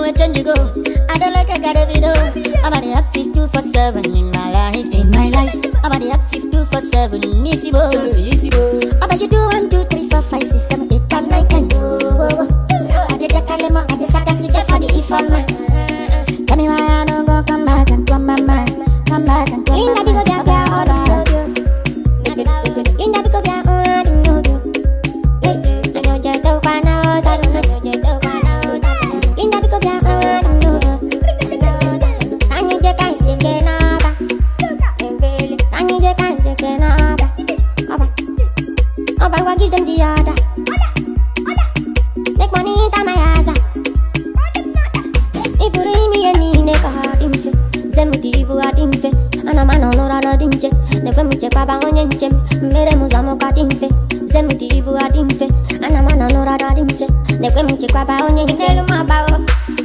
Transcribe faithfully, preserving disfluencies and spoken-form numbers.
a change you go. I don't like I got a video. I'm on the active two for seven in my life. In my life, I'm on the active two for seven. Easy boy, easy boy. I'm on you do one, two, three, four, five, six, seven, eight, nine, nine, ten. I did that kalemo, I did that kasi for the ifon man. Tell me why I don't go come back and come my mind. Come back and come my mind. Inda biko bia all the audio. Inda biko bia all the audio. Hey, I know you don't wanna hold on. I know you don't wanna hold on. Inda biko bia all the audio. Tanya je kai je kenada. Tanya je kai je kenada. Oba, oba, wa give them the order. Make money in my house. Iburimi yani ne kahadimfe. Zemuti ibu adimfe. Ana mano nora na dimche. Nefe muche baba onyenche. Mere muzamo kadimfe. Zemuti ibu adimfe. Ana mano nora na dimche. Nefe muche baba onyenche. Lumabao.